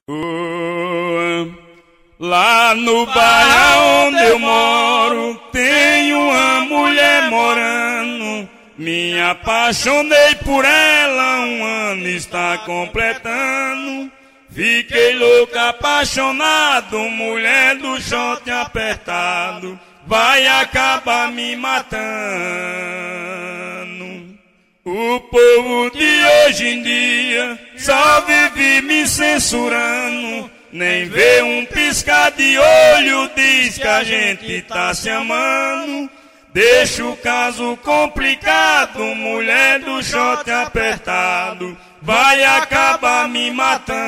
Lá no bairro onde eu moro, tem uma mulher morando. Me apaixonei por ela, um ano está completando. Fiquei louco, apaixonado, mulher do short apertado, vai acabar me matando. O povo de hoje em dia só vive me censurando, nem vê um piscar de olho, diz que a gente tá se amando. Deixa o caso complicado, mulher do short apertado, vai acabar me matando.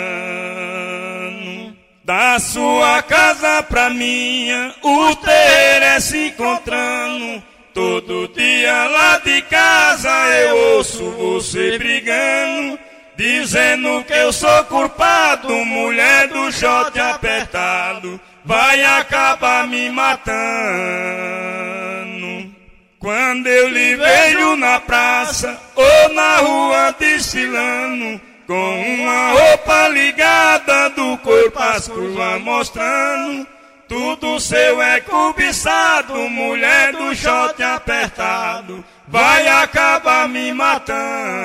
Da sua casa pra minha, o terreiro é se encontrando. Todo dia lá de casa eu ouço você brigando, dizendo que eu sou culpado, mulher do short apertado, vai acabar me matando. Quando eu lhe vejo na praça ou na rua desfilando, com uma roupa ligada do corpo às curvas mostrando, tudo seu é cobiçado, mulher do short apertado, vai acabar me matando.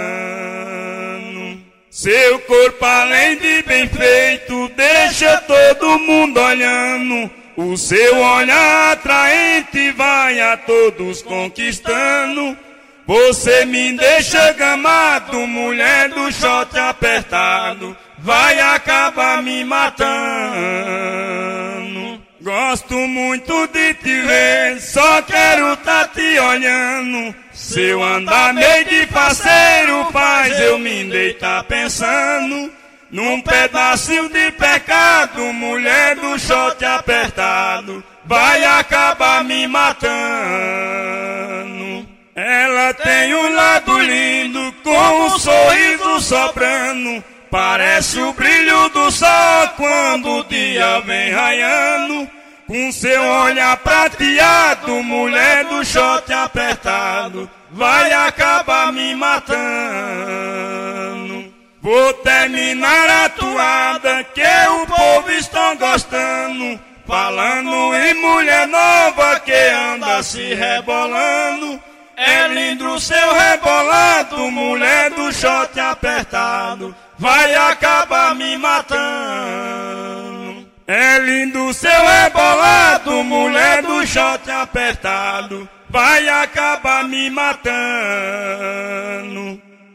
Seu corpo além de bem feito, deixa todo mundo olhando. O seu olhar atraente vai a todos conquistando. Você me deixa gamado, mulher do short apertado, vai acabar me matando. Gosto muito de te ver, só quero tá te olhando. Seu andar meio de parceiro faz eu me deitar pensando num pedacinho de pecado, mulher do short apertado, vai acabar me matando. Ela tem um lado lindo, com um sorriso soprando, parece o brilho do sol quando o dia vem raiando. Com seu olhar prateado, mulher do short apertado, vai acabar me matando. Vou terminar a toada que o povo está gostando, falando em mulher nova que anda se rebolando. É lindo o seu rebolado, mulher do short apertado, vai acabar me matando. É lindo o seu rebolado, mulher do short apertado, vai acabar me matando.